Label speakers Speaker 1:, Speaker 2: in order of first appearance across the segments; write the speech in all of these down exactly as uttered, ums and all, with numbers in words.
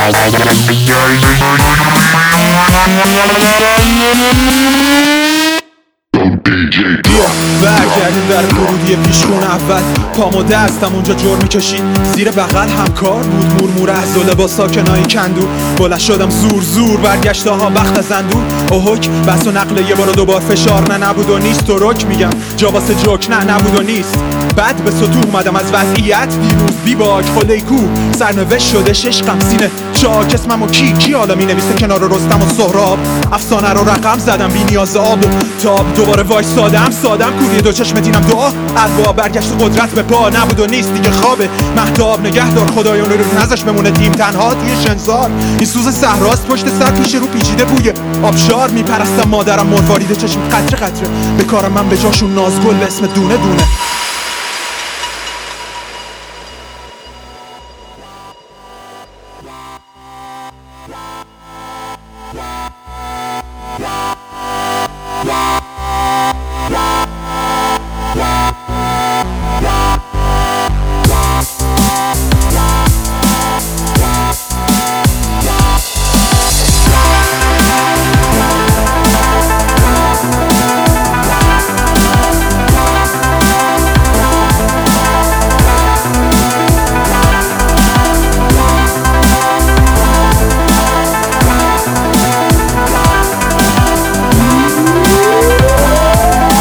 Speaker 1: برگردیم در ورودی پیشخون اول، پامو دستم اونجا جور میکشید زیر بغل همکار بود مورمور از و لباسا کنایی کندو. بلند شدم زور زور برگشته ها وقت از اندور. اوهک بس و نقل یه بار و دوبار فشار نه نبود و نیست تو رک میگم جا واسه جوک نه نبود و نیست. بعد به سطوح اومدم از وضعیت دیروز بی باک خله کو سرنوشت شده شش قمسینه چاک اسمم و کی کی حالا می نویسه کنار رستم و سهراب. افسانه رو رقم زدم بی نیاز آب و تاب دوباره وایس سادم سادم کوری دو چشم دینم دعا ارباب برگشت قدرت به پا نبود و نیست دیگه خوابه مهتاب نگهدار خدایان رو نذاش بمونه تیم تنها توی شنزار. این سوز صحراست پشت سر پیش رو پیچیده بوی آبشار میپرستم مادرم مروارید چشم قطره قطره به کارم من به جاشون نازگل به اسم دونه دونه.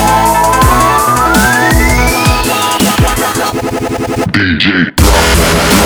Speaker 2: D J